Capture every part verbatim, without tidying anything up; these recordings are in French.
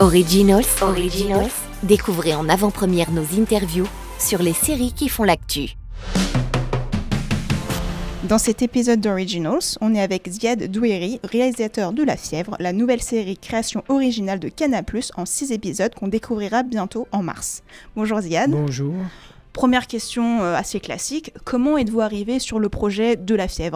Originals, Originals. Découvrez en avant-première nos interviews sur les séries qui font l'actu. Dans cet épisode d'Originals, on est avec Ziad Doueri, réalisateur de La Fièvre, la nouvelle série création originale de Canal plus, en six épisodes qu'on découvrira bientôt en mars. Bonjour Ziad. Bonjour. Première question euh, assez classique, comment êtes-vous arrivé sur le projet de La Fièvre ?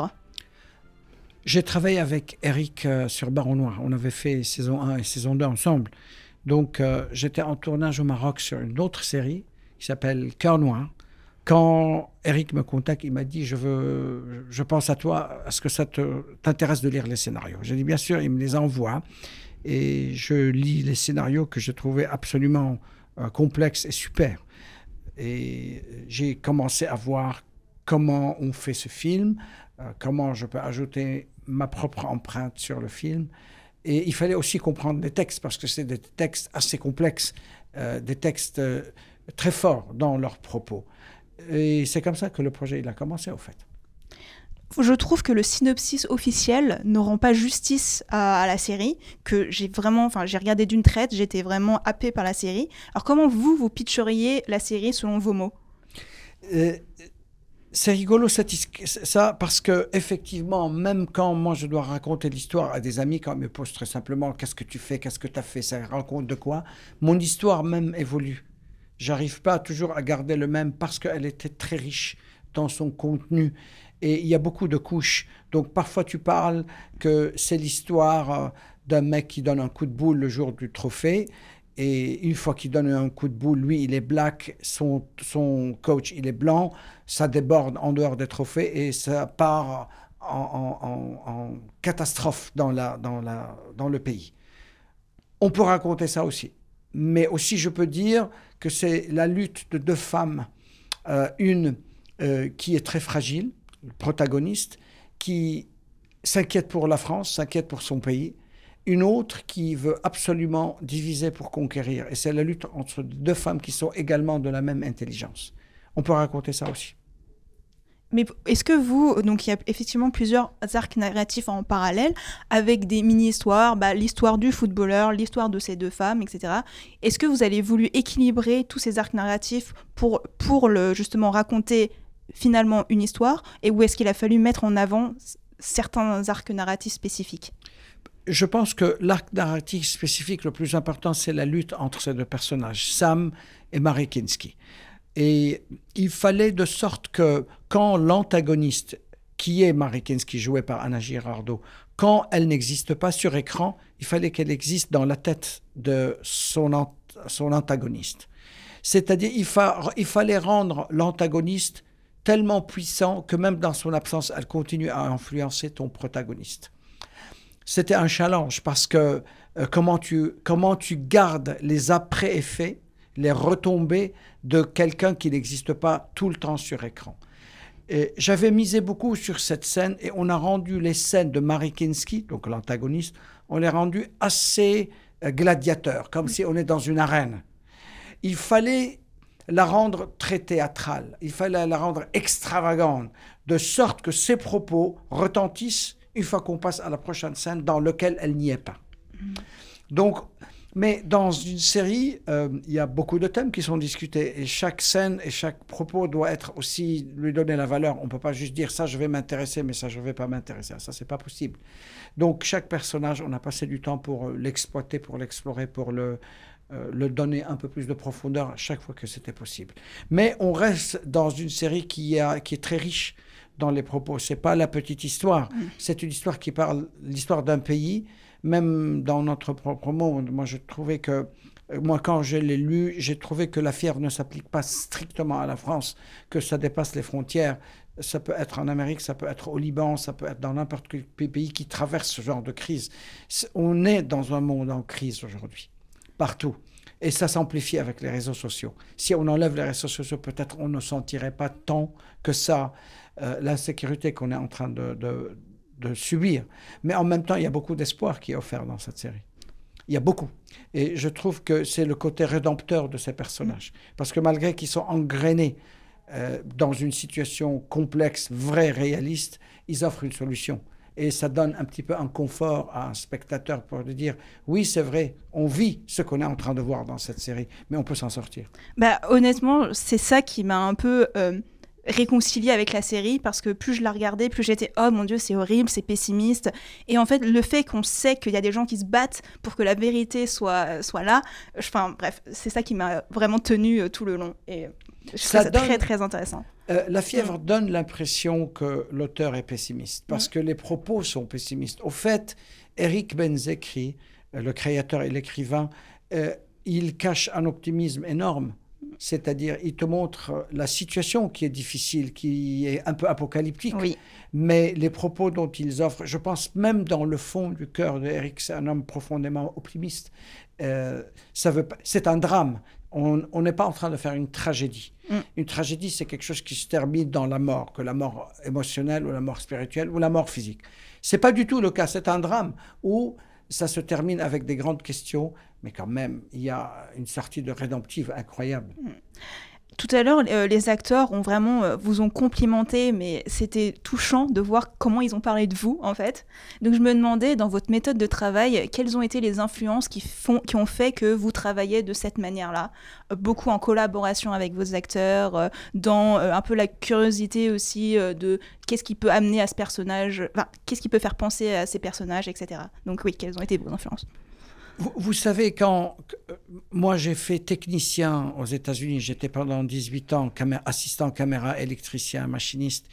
J'ai travaillé avec Eric euh, sur Baron Noir. On avait fait saison un et saison deux ensemble. Donc, euh, j'étais en tournage au Maroc sur une autre série qui s'appelle Cœur Noir. Quand Eric me contacte, il m'a dit « Je veux, je pense à toi, est-ce que ça te, t'intéresse de lire les scénarios ?» J'ai dit « Bien sûr », il me les envoie. Et je lis les scénarios que je trouvais absolument euh, complexes et super. Et j'ai commencé à voir comment on fait ce film, euh, comment je peux ajouter ma propre empreinte sur le film. Et il fallait aussi comprendre les textes, parce que c'est des textes assez complexes, euh, des textes euh, très forts dans leurs propos. Et c'est comme ça que le projet il a commencé, au fait. Je trouve que le synopsis officiel ne rend pas justice à, à la série, que j'ai vraiment, enfin j'ai regardé d'une traite, j'étais vraiment happée par la série. Alors comment vous, vous pitcheriez la série selon vos mots ? euh, C'est rigolo ça, parce que effectivement, même quand moi je dois raconter l'histoire à des amis, quand ils me posent très simplement « Qu'est-ce que tu fais ? Qu'est-ce que tu as fait ? Ça raconte de quoi ?» Mon histoire même évolue. J'arrive pas toujours à garder le même parce qu'elle était très riche dans son contenu. Et il y a beaucoup de couches. Donc parfois tu parles que c'est l'histoire d'un mec qui donne un coup de boule le jour du trophée. Et une fois qu'il donne un coup de boule, lui, il est black, son, son coach, il est blanc. Ça déborde en dehors des trophées et ça part en, en, en, en catastrophe dans, la, dans, la, dans le pays. On peut raconter ça aussi. Mais aussi, je peux dire que c'est la lutte de deux femmes. Euh, une euh, qui est très fragile, le protagoniste, qui s'inquiète pour la France, s'inquiète pour son pays. Une autre qui veut absolument diviser pour conquérir. Et c'est la lutte entre deux femmes qui sont également de la même intelligence. On peut raconter ça aussi. Mais est-ce que vous, donc il y a effectivement plusieurs arcs narratifs en parallèle, avec des mini-histoires, bah, l'histoire du footballeur, l'histoire de ces deux femmes, et cetera. Est-ce que vous avez voulu équilibrer tous ces arcs narratifs pour, pour le, justement raconter finalement une histoire, et où est-ce qu'il a fallu mettre en avant certains arcs narratifs spécifiques ? Je pense que l'arc narratif spécifique le plus important, c'est la lutte entre ces deux personnages, Sam et Mary Kinski. Et il fallait de sorte que quand l'antagoniste, qui est Mary Kinski, jouée par Anna Girardot, quand elle n'existe pas sur écran, il fallait qu'elle existe dans la tête de son, ant- son antagoniste. C'est-à-dire il, fa- il fallait rendre l'antagoniste tellement puissant que même dans son absence, elle continue à influencer ton protagoniste. C'était un challenge parce que euh, comment, tu, comment tu gardes les après-effets, les retombées de quelqu'un qui n'existe pas tout le temps sur écran. Et j'avais misé beaucoup sur cette scène et on a rendu les scènes de Mary Kinski, donc l'antagoniste, on les rendu assez euh, gladiateurs, comme si on est dans une arène. Il fallait la rendre très théâtrale, il fallait la rendre extravagante, de sorte que ses propos retentissent une fois qu'on passe à la prochaine scène dans laquelle elle n'y est pas. Donc, mais dans une série, euh, il y a beaucoup de thèmes qui sont discutés et chaque scène et chaque propos doit être aussi, lui donner la valeur. On ne peut pas juste dire ça, je vais m'intéresser, mais ça, je ne vais pas m'intéresser. Ça, ce n'est pas possible. Donc, chaque personnage, on a passé du temps pour l'exploiter, pour l'explorer, pour le, euh, le donner un peu plus de profondeur à chaque fois que c'était possible. Mais on reste dans une série qui, a, qui est très riche dans les propos. Ce n'est pas la petite histoire. Mmh. C'est une histoire qui parle l'histoire d'un pays. Même dans notre propre monde, moi, je trouvais que, moi, quand je l'ai lu, j'ai trouvé que La Fièvre ne s'applique pas strictement à la France, que ça dépasse les frontières. Ça peut être en Amérique, ça peut être au Liban, ça peut être dans n'importe quel pays qui traverse ce genre de crise. On est dans un monde en crise aujourd'hui, partout. Et ça s'amplifie avec les réseaux sociaux. Si on enlève les réseaux sociaux, peut-être on ne sentirait pas tant que ça euh, l'insécurité qu'on est en train de, de, de subir. Mais en même temps, il y a beaucoup d'espoir qui est offert dans cette série. Il y a beaucoup. Et je trouve que c'est le côté rédempteur de ces personnages. Parce que malgré qu'ils sont engrainés euh, dans une situation complexe, vraie, réaliste, ils offrent une solution. Et ça donne un petit peu un confort à un spectateur pour lui dire « Oui, c'est vrai, on vit ce qu'on est en train de voir dans cette série, mais on peut s'en sortir. » Bah, honnêtement, c'est ça qui m'a un peu euh, réconciliée avec la série, parce que plus je la regardais, plus j'étais « Oh mon Dieu, c'est horrible, c'est pessimiste ». Et en fait, le fait qu'on sait qu'il y a des gens qui se battent pour que la vérité soit, soit là, enfin bref, c'est ça qui m'a vraiment tenue euh, tout le long. Et je trouve ça, ça donne... très très intéressant. Euh, La fièvre mmh. donne l'impression que l'auteur est pessimiste, parce mmh. que les propos sont pessimistes. Au fait, Eric Benzekri, le créateur et l'écrivain, euh, il cache un optimisme énorme. C'est-à-dire, il te montre la situation qui est difficile, qui est un peu apocalyptique. Oui. Mais les propos dont ils offrent, je pense même dans le fond du cœur d'Eric, c'est un homme profondément optimiste. Euh, ça veut pas, c'est un drame. On n'est pas en train de faire une tragédie. Mm. Une tragédie, c'est quelque chose qui se termine dans la mort, que la mort émotionnelle ou la mort spirituelle ou la mort physique. Ce n'est pas du tout le cas. C'est un drame où ça se termine avec des grandes questions, mais quand même, il y a une sortie de rédemptive incroyable. Mm. Tout à l'heure, euh, les acteurs ont vraiment, euh, vous ont complimenté, mais c'était touchant de voir comment ils ont parlé de vous, en fait. Donc je me demandais, dans votre méthode de travail, quelles ont été les influences qui, font, qui ont fait que vous travaillez de cette manière-là, euh, beaucoup en collaboration avec vos acteurs, euh, dans euh, un peu la curiosité aussi euh, de qu'est-ce qui peut amener à ce personnage, enfin, qu'est-ce qui peut faire penser à ces personnages, et cetera. Donc oui, quelles ont été vos influences ? Vous, vous savez, quand euh, moi j'ai fait technicien aux États-Unis, j'étais pendant dix-huit ans camé- assistant caméra, électricien, machiniste,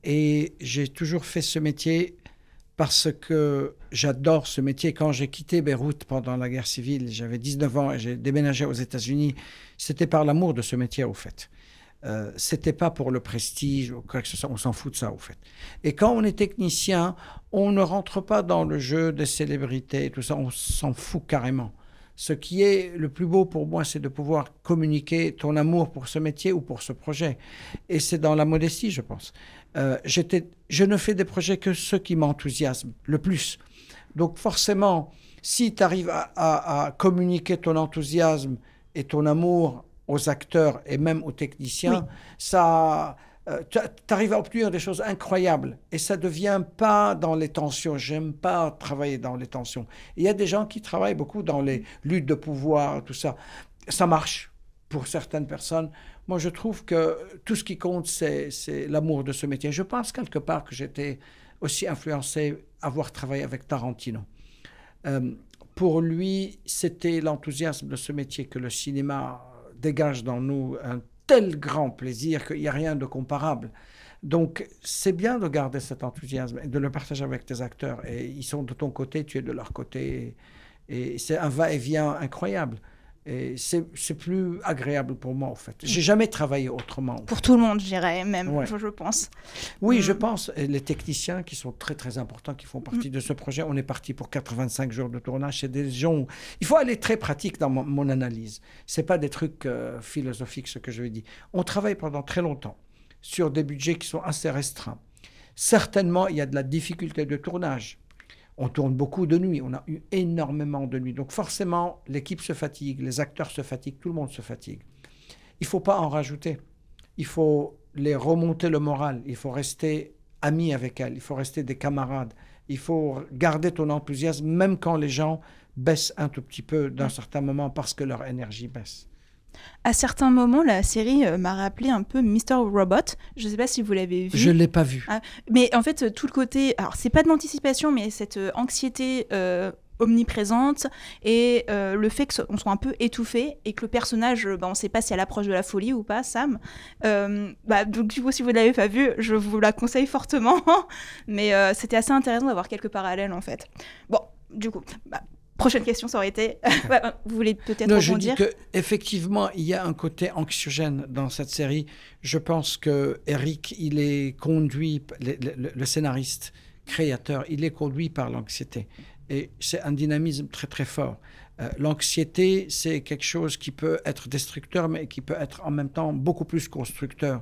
et j'ai toujours fait ce métier parce que j'adore ce métier. Quand j'ai quitté Beyrouth pendant la guerre civile, j'avais dix-neuf ans et j'ai déménagé aux États-Unis, c'était par l'amour de ce métier au fait. Euh, c'était pas pour le prestige ou quoi que ce soit, on s'en fout de ça au fait. Et quand on est technicien, on ne rentre pas dans le jeu des célébrités et tout ça, on s'en fout carrément. Ce qui est le plus beau pour moi, c'est de pouvoir communiquer ton amour pour ce métier ou pour ce projet. Et c'est dans la modestie, je pense. Euh, j'étais, je ne fais des projets que ceux qui m'enthousiasment le plus. Donc forcément, si tu arrives à, à, à communiquer ton enthousiasme et ton amour aux acteurs et même aux techniciens, oui. ça, euh, tu arrives à obtenir des choses incroyables. Et ça ne devient pas dans les tensions. J'aime pas travailler dans les tensions. Il y a des gens qui travaillent beaucoup dans les luttes de pouvoir, tout ça. Ça marche pour certaines personnes. Moi, je trouve que tout ce qui compte, c'est, c'est l'amour de ce métier. Je pense quelque part que j'étais aussi influencé à avoir travaillé avec Tarantino. Euh, pour lui, c'était l'enthousiasme de ce métier que le cinéma dégage dans nous un tel grand plaisir qu'il n'y a rien de comparable. Donc, c'est bien de garder cet enthousiasme et de le partager avec tes acteurs. Et ils sont de ton côté, tu es de leur côté. Et c'est un va-et-vient incroyable. Et c'est, c'est plus agréable pour moi, en fait. J'ai jamais travaillé autrement. Pour tout le monde, je dirais, même, ouais. je, je pense. Oui, mmh. je pense. Et les techniciens qui sont très, très importants, qui font partie mmh. de ce projet, on est parti pour quatre-vingt-cinq jours de tournage. C'est des gens... Il faut aller très pratique dans mon, mon analyse. Ce n'est pas des trucs euh, philosophiques, ce que je dis. On travaille pendant très longtemps sur des budgets qui sont assez restreints. Certainement, il y a de la difficulté de tournage. On tourne beaucoup de nuit, on a eu énormément de nuits. Donc forcément, l'équipe se fatigue, les acteurs se fatiguent, tout le monde se fatigue. Il ne faut pas en rajouter. Il faut les remonter le moral. Il faut rester amis avec elles. Il faut rester des camarades. Il faut garder ton enthousiasme, même quand les gens baissent un tout petit peu d'un certain moment parce que leur énergie baisse. À certains moments, la série euh, m'a rappelé un peu mister Robot. Je ne sais pas si vous l'avez vu. Je ne l'ai pas vu. Ah, mais en fait, tout le côté... Alors, c'est pas de l'anticipation, mais cette euh, anxiété euh, omniprésente et euh, le fait qu'on soit un peu étouffé et que le personnage, bah, on ne sait pas si elle approche de la folie ou pas, Sam. Euh, bah, donc, du coup, si vous ne l'avez pas vu, je vous la conseille fortement. mais euh, c'était assez intéressant d'avoir quelques parallèles, en fait. Bon, du coup... Bah, prochaine question, ça aurait été... Vous voulez peut-être non, rebondir ? Je dis qu'effectivement, il y a un côté anxiogène dans cette série. Je pense que Eric, il est conduit, le, le, le scénariste, créateur, il est conduit par l'anxiété. Et c'est un dynamisme très, très fort. Euh, l'anxiété, c'est quelque chose qui peut être destructeur, mais qui peut être en même temps beaucoup plus constructeur.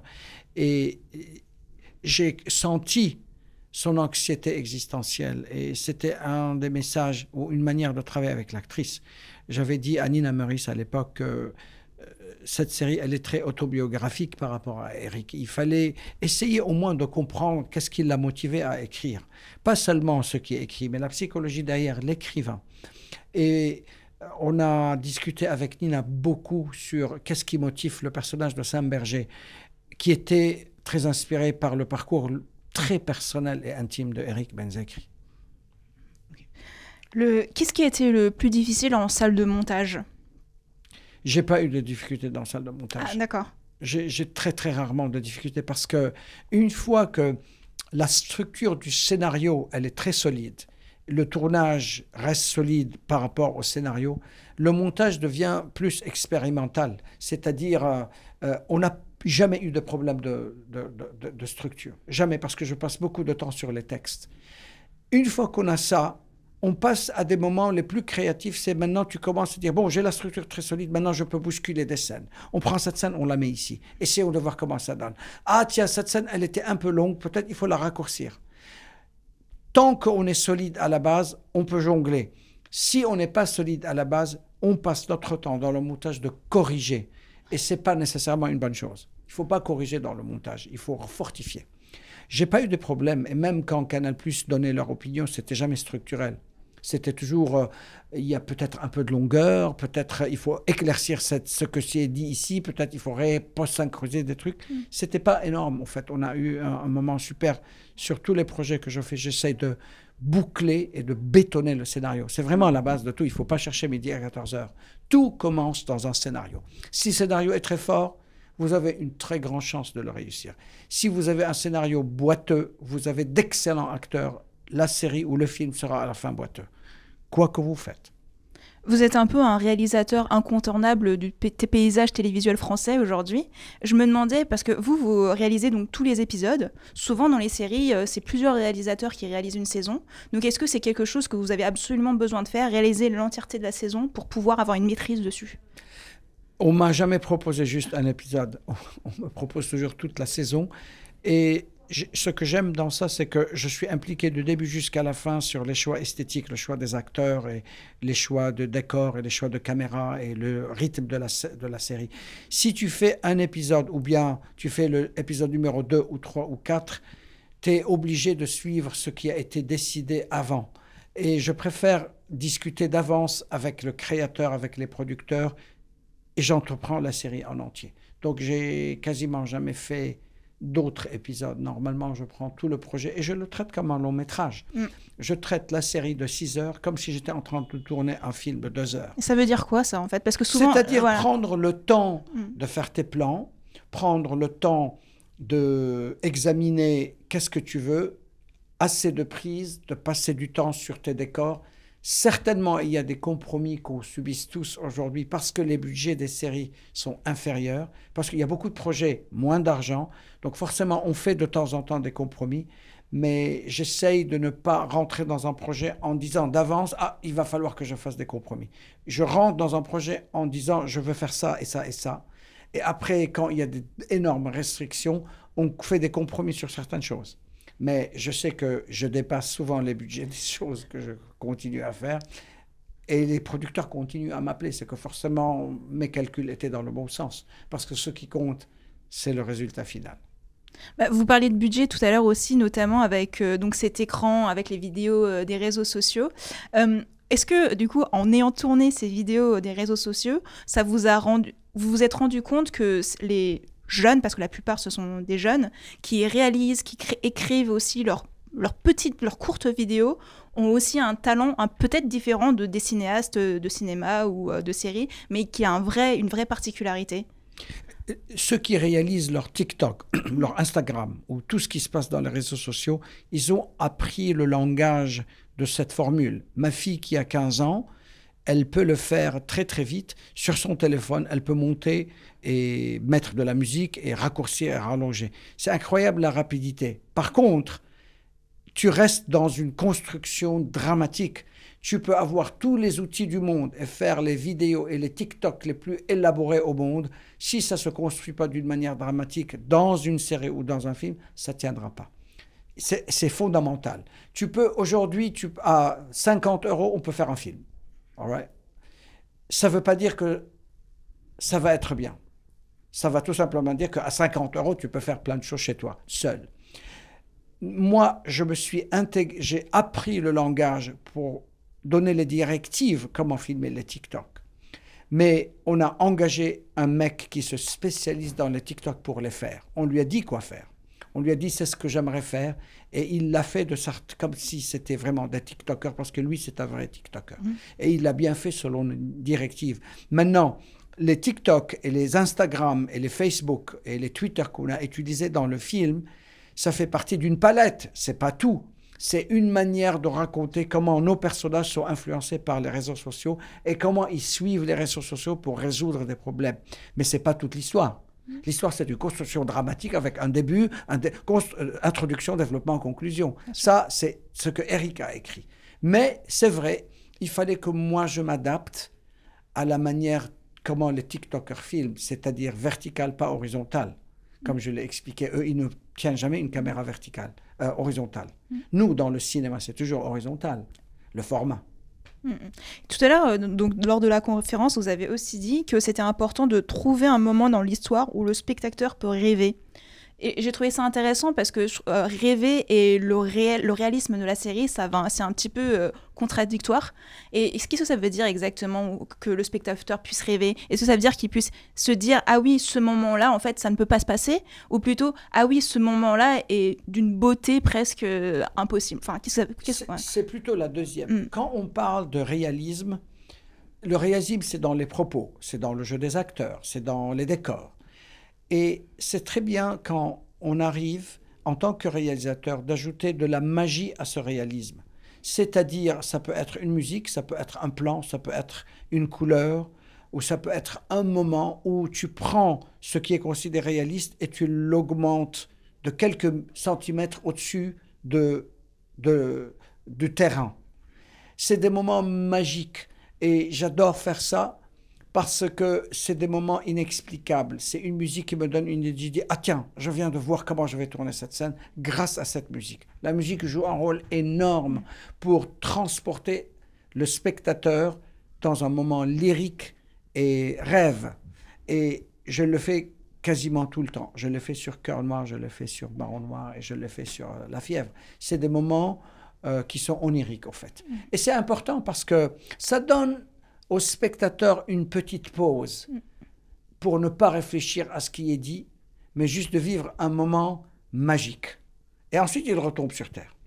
Et j'ai senti son anxiété existentielle. Et c'était un des messages ou une manière de travailler avec l'actrice. J'avais dit à Nina Meurice à l'époque que euh, cette série, elle est très autobiographique par rapport à Eric. Il fallait essayer au moins de comprendre qu'est-ce qui l'a motivé à écrire. Pas seulement ce qui est écrit, mais la psychologie derrière l'écrivain. Et on a discuté avec Nina beaucoup sur qu'est-ce qui motive le personnage de Sam Berger, qui était très inspiré par le parcours très personnel et intime de Eric Benzekri. Le... Qu'est-ce qui a été le plus difficile en salle de montage ? J'ai pas eu de difficultés dans la salle de montage. Ah, d'accord. J'ai, j'ai très très rarement de difficultés parce que une fois que la structure du scénario, elle est très solide, le tournage reste solide par rapport au scénario, le montage devient plus expérimental. C'est-à-dire, euh, euh, on n'a jamais eu de problème de, de, de, de structure. Jamais, parce que je passe beaucoup de temps sur les textes. Une fois qu'on a ça, on passe à des moments les plus créatifs. C'est maintenant, tu commences à dire, bon, j'ai la structure très solide, maintenant je peux bousculer des scènes. On prend cette scène, on la met ici. Essayons de voir comment ça donne. Ah tiens, cette scène, elle était un peu longue, peut-être il faut la raccourcir. Tant qu'on est solide à la base, on peut jongler. Si on n'est pas solide à la base, on passe notre temps dans le montage de corriger. Et ce n'est pas nécessairement une bonne chose. Il ne faut pas corriger dans le montage, il faut fortifier. Je n'ai pas eu de problème, et même quand Canal+ donnait leur opinion, ce n'était jamais structurel. C'était toujours, euh, il y a peut-être un peu de longueur, peut-être euh, il faut éclaircir cette, ce que c'est dit ici, peut-être il faudrait post-synchroniser des trucs. Mm. Ce n'était pas énorme, en fait. On a eu un, un moment super. Sur tous les projets que je fais, j'essaie de boucler et de bétonner le scénario. C'est vraiment la base de tout. Il ne faut pas chercher midi à quatorze heures. Tout commence dans un scénario. Si le scénario est très fort, vous avez une très grande chance de le réussir. Si vous avez un scénario boiteux, vous avez d'excellents acteurs, la série ou le film sera à la fin boiteux. Quoi que vous faites. Vous êtes un peu un réalisateur incontournable du p- paysage télévisuel français aujourd'hui. Je me demandais, parce que vous, vous réalisez donc tous les épisodes. Souvent dans les séries, euh, c'est plusieurs réalisateurs qui réalisent une saison. Donc est-ce que c'est quelque chose que vous avez absolument besoin de faire, réaliser l'entièreté de la saison pour pouvoir avoir une maîtrise dessus ? On ne m'a jamais proposé juste un épisode. On me propose toujours toute la saison. Et ce que j'aime dans ça, c'est que je suis impliqué du début jusqu'à la fin sur les choix esthétiques, le choix des acteurs et les choix de décors et les choix de caméra et le rythme de la, de la série. Si tu fais un épisode ou bien tu fais l'épisode numéro deux ou trois ou quatre, tu es obligé de suivre ce qui a été décidé avant. Et je préfère discuter d'avance avec le créateur, avec les producteurs, et j'entreprends la série en entier. Donc j'ai quasiment jamais fait d'autres épisodes. Normalement, je prends tout le projet et je le traite comme un long métrage. Mm. Je traite la série de six heures comme si j'étais en train de tourner un film de deux heures. Et ça veut dire quoi, ça, en fait ? Parce que souvent, C'est-à-dire euh, voilà. prendre le temps mm. de faire tes plans, prendre le temps d'examiner qu'est-ce que tu veux, assez de prises, de passer du temps sur tes décors. Certainement, il y a des compromis qu'on subisse tous aujourd'hui parce que les budgets des séries sont inférieurs, parce qu'il y a beaucoup de projets, moins d'argent. Donc forcément, on fait de temps en temps des compromis, mais j'essaye de ne pas rentrer dans un projet en disant d'avance « Ah, il va falloir que je fasse des compromis ». Je rentre dans un projet en disant « Je veux faire ça et ça et ça ». Et après, quand il y a d'énormes restrictions, on fait des compromis sur certaines choses. Mais je sais que je dépasse souvent les budgets des choses que je continue à faire. Et les producteurs continuent à m'appeler. C'est que forcément, mes calculs étaient dans le bon sens. Parce que ce qui compte, c'est le résultat final. Bah, vous parliez de budget tout à l'heure aussi, notamment avec euh, donc cet écran, avec les vidéos euh, des réseaux sociaux. Euh, est-ce que, du coup, en ayant tourné ces vidéos des réseaux sociaux, ça vous a rendu, vous vous êtes rendu compte que les jeunes, parce que la plupart ce sont des jeunes, qui réalisent, qui cré- écrivent aussi leurs leurs petites, leurs courtes vidéos, ont aussi un talent un, peut-être différent de, des cinéastes de cinéma ou euh, de séries, mais qui a un vrai, une vraie particularité. Ceux qui réalisent leur TikTok, leur Instagram, ou tout ce qui se passe dans les réseaux sociaux, ils ont appris le langage de cette formule. Ma fille qui a quinze ans, elle peut le faire très très vite sur son téléphone. Elle peut monter et mettre de la musique et raccourcir et rallonger. C'est incroyable la rapidité. Par contre, tu restes dans une construction dramatique. Tu peux avoir tous les outils du monde et faire les vidéos et les TikTok les plus élaborés au monde. Si ça ne se construit pas d'une manière dramatique dans une série ou dans un film, ça ne tiendra pas. C'est, c'est fondamental. Tu peux aujourd'hui, tu, à cinquante euros, on peut faire un film. All right? Ça ne veut pas dire que ça va être bien. Ça va tout simplement dire qu'à cinquante euros, tu peux faire plein de choses chez toi, seul. Moi, je me suis intégré, j'ai appris le langage pour donner les directives comment filmer les TikTok. Mais on a engagé un mec qui se spécialise dans les TikTok pour les faire. On lui a dit quoi faire. On lui a dit c'est ce que j'aimerais faire et il l'a fait de sorte comme si c'était vraiment des TikTokers parce que lui c'est un vrai TikToker. Mmh. Et il l'a bien fait selon une directive. Maintenant, les TikTok et les Instagram et les Facebook et les Twitter qu'on a utilisés dans le film, ça fait partie d'une palette, c'est pas tout. C'est une manière de raconter comment nos personnages sont influencés par les réseaux sociaux et comment ils suivent les réseaux sociaux pour résoudre des problèmes. Mais c'est pas toute l'histoire. L'histoire, c'est une construction dramatique avec un début, une dé- const- euh, introduction, développement, conclusion. Ça, c'est ce que Eric a écrit. Mais c'est vrai, il fallait que moi, je m'adapte à la manière comment les TikTokers filment, c'est-à-dire verticale, pas horizontale. Comme je l'ai expliqué, eux, ils ne tiennent jamais une caméra verticale, euh, horizontale. Mm. Nous, dans le cinéma, c'est toujours horizontal, le format. Mm. Tout à l'heure, donc, lors de la conférence, vous avez aussi dit que c'était important de trouver un moment dans l'histoire où le spectateur peut rêver. Et j'ai trouvé ça intéressant parce que euh, rêver et le, réel, le réalisme de la série, ça va, c'est un petit peu euh, contradictoire. Et qu'est-ce que ça veut dire exactement que le spectateur puisse rêver ? Est-ce que ça veut dire qu'il puisse se dire « Ah oui, ce moment-là, en fait, ça ne peut pas se passer » ou plutôt « Ah oui, ce moment-là est d'une beauté presque euh, impossible » enfin, qu'est-ce que ça, qu'est-ce, c'est, ouais. c'est plutôt la deuxième. Mm. Quand on parle de réalisme, le réalisme, c'est dans les propos, c'est dans le jeu des acteurs, c'est dans les décors. Et c'est très bien quand on arrive, en tant que réalisateur, d'ajouter de la magie à ce réalisme. C'est-à-dire, ça peut être une musique, ça peut être un plan, ça peut être une couleur, ou ça peut être un moment où tu prends ce qui est considéré réaliste et tu l'augmentes de quelques centimètres au-dessus de, de, du terrain. C'est des moments magiques et j'adore faire ça. Parce que c'est des moments inexplicables. C'est une musique qui me donne une idée. Je dis, ah tiens, je viens de voir comment je vais tourner cette scène grâce à cette musique. La musique joue un rôle énorme pour transporter le spectateur dans un moment lyrique et rêve. Et je le fais quasiment tout le temps. Je le fais sur Cœur Noir, je le fais sur Baron Noir et je le fais sur La Fièvre. C'est des moments euh, qui sont oniriques, en fait. Et c'est important parce que ça donne au spectateur une petite pause pour ne pas réfléchir à ce qui est dit, mais juste de vivre un moment magique. Et ensuite, il retombe sur Terre.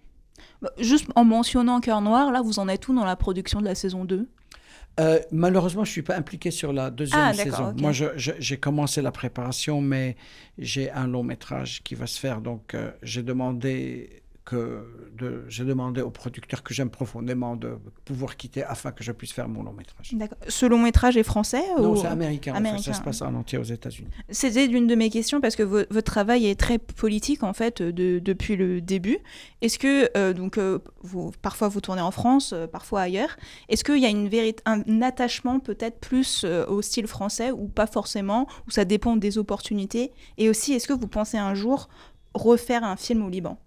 Juste en mentionnant Cœur Noir, là, vous en êtes où dans la production de la saison deux ? euh, Malheureusement, je ne suis pas impliqué sur la deuxième ah, saison. Okay. Moi, je, je, j'ai commencé la préparation, mais j'ai un long métrage qui va se faire. Donc, euh, j'ai demandé... Que de, j'ai demandé au producteur que j'aime profondément de pouvoir quitter afin que je puisse faire mon long métrage. D'accord. Ce long métrage est français Non, ou... c'est américain. américain. En fait, ça se passe en entier aux États-Unis. C'était l'une de mes questions parce que vo- votre travail est très politique en fait de, depuis le début. Est-ce que euh, donc euh, vous, parfois vous tournez en France, euh, parfois ailleurs. Est-ce qu'il y a une vérit- un attachement peut-être plus euh, au style français ou pas forcément, ou ça dépend des opportunités? Et aussi, est-ce que vous pensez un jour refaire un film au Liban?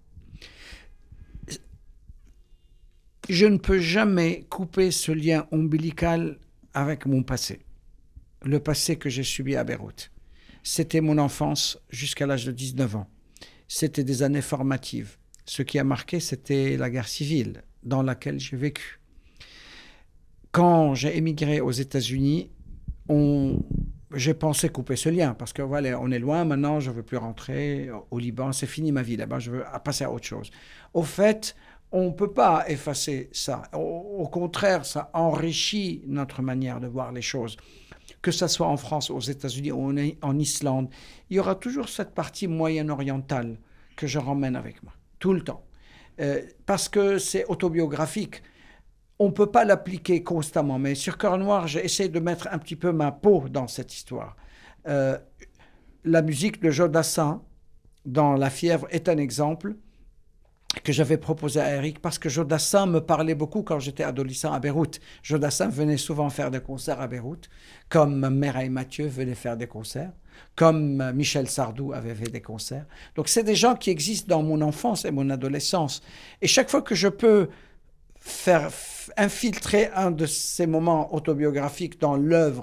Je ne peux jamais couper ce lien ombilical avec mon passé. Le passé que j'ai subi à Beyrouth. C'était mon enfance jusqu'à l'âge de dix-neuf ans. C'était des années formatives. Ce qui a marqué, c'était la guerre civile dans laquelle j'ai vécu. Quand j'ai émigré aux États-Unis, on... j'ai pensé couper ce lien parce que voilà, on est loin maintenant, je ne veux plus rentrer au Liban, c'est fini ma vie là-bas, je veux passer à autre chose. Au fait, on ne peut pas effacer ça. Au, au contraire, ça enrichit notre manière de voir les choses. Que ce soit en France, aux États-Unis ou en, en Islande, il y aura toujours cette partie moyen-orientale que je ramène avec moi, tout le temps. Euh, parce que c'est autobiographique. On ne peut pas l'appliquer constamment. Mais sur Cœur Noir, j'ai essayé de mettre un petit peu ma peau dans cette histoire. Euh, la musique de Jodassin, dans La Fièvre, est un exemple que j'avais proposé à Eric parce que Jodassin me parlait beaucoup quand j'étais adolescent à Beyrouth. Jodassin venait souvent faire des concerts à Beyrouth, comme Mireille Mathieu venait faire des concerts, comme Michel Sardou avait fait des concerts. Donc c'est des gens qui existent dans mon enfance et mon adolescence. Et chaque fois que je peux faire infiltrer un de ces moments autobiographiques dans l'œuvre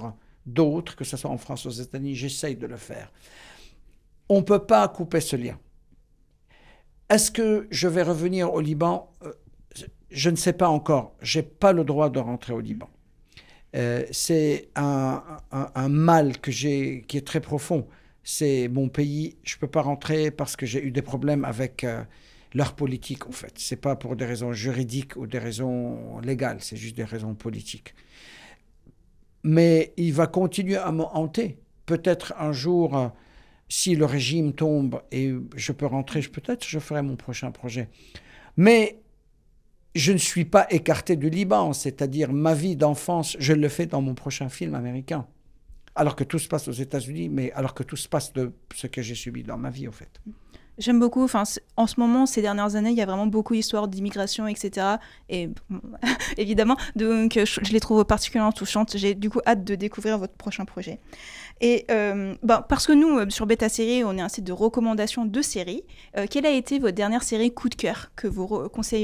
d'autres, que ce soit en France ou aux États-Unis, j'essaye de le faire. On ne peut pas couper ce lien. Est-ce que je vais revenir au Liban ? Je ne sais pas encore. Je n'ai pas le droit de rentrer au Liban. Euh, c'est un, un, un mal que j'ai, qui est très profond. C'est mon pays. Je ne peux pas rentrer parce que j'ai eu des problèmes avec euh, leur politique, en fait. Ce n'est pas pour des raisons juridiques ou des raisons légales. C'est juste des raisons politiques. Mais il va continuer à me hanter. Peut-être un jour... Euh, si le régime tombe et je peux rentrer, peut-être je ferai mon prochain projet. Mais je ne suis pas écarté du Liban, c'est-à-dire ma vie d'enfance, je le fais dans mon prochain film américain. Alors que tout se passe aux États-Unis, mais alors que tout se passe de ce que j'ai subi dans ma vie, en fait. J'aime beaucoup, enfin, en ce moment, ces dernières années, il y a vraiment beaucoup d'histoires d'immigration, et cetera. Et évidemment, donc, je, je les trouve particulièrement touchantes. J'ai du coup hâte de découvrir votre prochain projet. Et euh, ben, parce que nous, sur Beta Série, on est un site de recommandation de séries. Euh, quelle a été votre dernière série coup de cœur que vous re- conseilleriez ?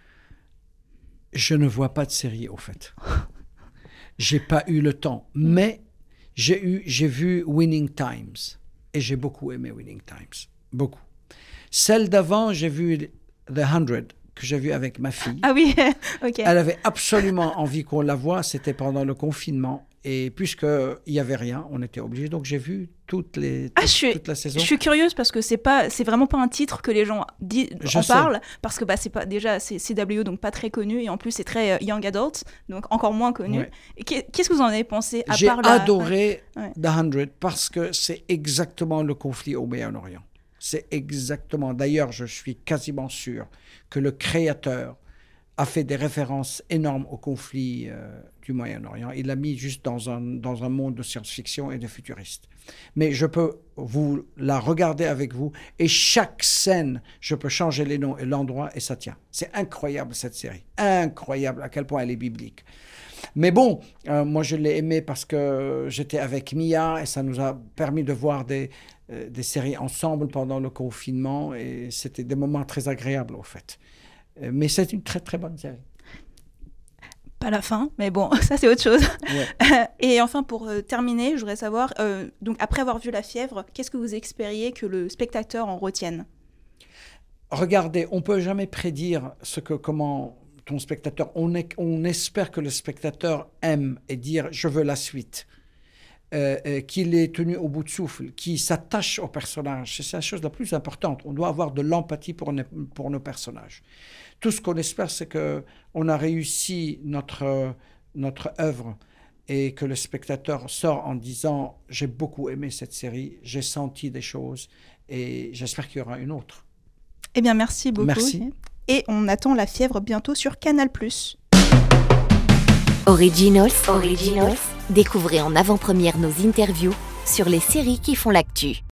Je ne vois pas de série, au fait. J'ai pas eu le temps, mais j'ai eu, j'ai vu Winning Times et j'ai beaucoup aimé Winning Times. Beaucoup. Celle d'avant, j'ai vu The Hundred, que j'ai vu avec ma fille. Ah oui, ok. Elle avait absolument envie qu'on la voie. C'était pendant le confinement. Et puisqu'il n'y avait rien, on était obligés. Donc, j'ai vu toutes les, toute, ah, je suis, toute la saison. Je suis curieuse parce que c'est pas, c'est vraiment pas un titre que les gens di- en sais. parlent. Parce que bah, c'est pas, déjà, c'est C W, donc pas très connu. Et en plus, c'est très uh, young adult, donc encore moins connu. Ouais. Et qu'est-ce que vous en avez pensé à J'ai part adoré la... ouais. The Hundred parce que c'est exactement le conflit au Moyen-Orient. C'est exactement... D'ailleurs, je suis quasiment sûr que le créateur a fait des références énormes au conflit euh, du Moyen-Orient. Il l'a mis juste dans un, dans un monde de science-fiction et de futuriste. Mais je peux vous la regarder avec vous et chaque scène, je peux changer les noms et l'endroit et ça tient. C'est incroyable cette série. Incroyable à quel point elle est biblique. Mais bon, euh, moi je l'ai aimée parce que j'étais avec Mia et ça nous a permis de voir des, euh, des séries ensemble pendant le confinement et c'était des moments très agréables au fait. Mais c'est une très très bonne série. Pas la fin, mais bon, ça c'est autre chose. Ouais. Et enfin, pour euh, terminer, je voudrais savoir, euh, donc après avoir vu La Fièvre, qu'est-ce que vous espériez que le spectateur en retienne ? Regardez, on ne peut jamais prédire ce que, comment ton spectateur... On, est, on espère que le spectateur aime et dire « je veux la suite ». Euh, euh, qu'il est tenu au bout de souffle, qu'il s'attache au personnage. C'est la chose la plus importante. On doit avoir de l'empathie pour, ne, pour nos personnages. Tout ce qu'on espère, c'est qu'on a réussi notre, notre œuvre et que le spectateur sort en disant « j'ai beaucoup aimé cette série, j'ai senti des choses et j'espère qu'il y aura une autre ». Eh bien, merci beaucoup. Merci. Et on attend La Fièvre bientôt sur Canal plus. Originals, Originals. Découvrez en avant-première nos interviews sur les séries qui font l'actu.